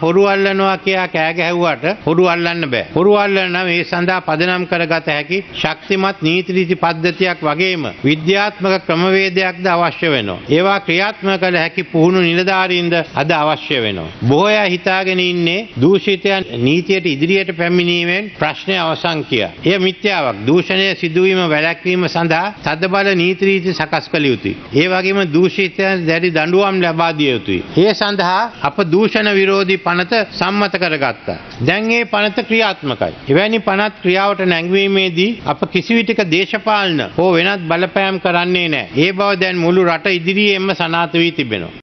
හොරු අල්ලනවා කියා කෑ ගැහුවට හොරු අල්ලන්න බෑ. හොරු අල්ලන්න නම් ඒ සඳහා පදනම් කරගත හැකි ශක්තිමත් නීති රීති පද්ධතියක් වගේම විද්‍යාත්මක ක්‍රමවේදයක්ද අවශ්‍ය වෙනවා. ඒවා ක්‍රියාත්මක කළ හැකි පුහුණු නිලධාරීන්ද අද අවශ්‍ය වෙනවා. බොහෝ අය හිතාගෙන ඉන්නේ දූෂිතයන් නීතියට ඉදිරියට පැමිණීමෙන් ප්‍රශ්නය අවසන් කියා. එය මිත්‍යාවක්. දූෂණය සිදුවීම වැළැක්වීම සඳහා තදබල නීති රීති සකස් කළ යුතුයි. ඒ වගේම දූෂිතයන් දැඩි දඬුවම් ලබා දිය යුතුයි. ඒ සඳහා අප දූෂණ විරෝධී පනත සම්මත කරගත්තා. දැන් මේ පනත ක්‍රියාත්මකයි. එවැනි පනත් ක්‍රියාවට නැංවීමේදී අප කිසිවිටක දේශපාලන හෝ වෙනත් බලපෑම් කරන්නේ නැහැ. ඒ බව දැන් මුළු රට ඉදිරියේම සනාථ වී තිබෙනවා.